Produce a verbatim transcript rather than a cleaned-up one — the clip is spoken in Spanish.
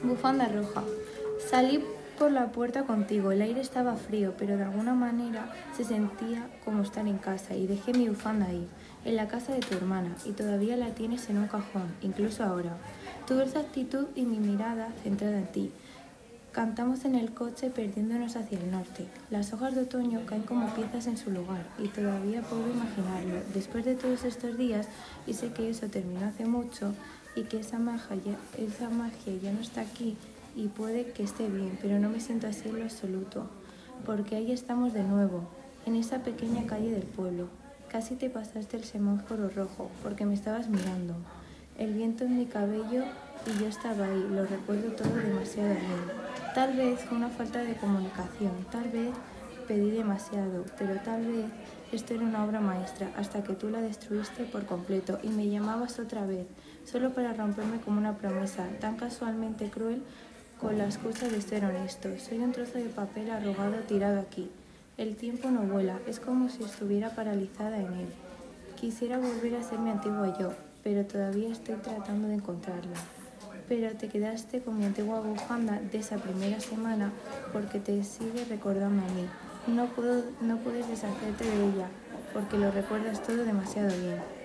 Bufanda roja. Salí por la puerta contigo. El aire estaba frío, pero de alguna manera se sentía como estar en casa, y dejé mi bufanda ahí, en la casa de tu hermana, y todavía la tienes en un cajón, incluso ahora. Tu dulce actitud y mi mirada centrada en ti. Cantamos en el coche perdiéndonos hacia el norte. Las hojas de otoño caen como piezas en su lugar, y todavía puedo imaginarlo después de todos estos días, y sé que eso terminó hace mucho y que esa magia ya, esa magia ya no está aquí, y puede que esté bien, pero no me siento así en lo absoluto, porque ahí estamos de nuevo, en esa pequeña calle del pueblo. Casi te pasaste el semáforo rojo, porque me estabas mirando. El viento en mi cabello y yo estaba ahí, lo recuerdo todo demasiado bien. Tal vez fue una falta de comunicación, tal vez pedí demasiado, pero tal vez esto era una obra maestra, hasta que tú la destruiste por completo y me llamabas otra vez, solo para romperme como una promesa, tan casualmente cruel, con la excusa de ser honesto. Soy un trozo de papel arrugado tirado aquí. El tiempo no vuela, es como si estuviera paralizada en él. Quisiera volver a ser mi antigua yo, pero todavía estoy tratando de encontrarla. Pero te quedaste con mi antigua bufanda de esa primera semana porque te sigue recordando a mí. No, puedo, no puedes deshacerte de ella porque lo recuerdas todo demasiado bien.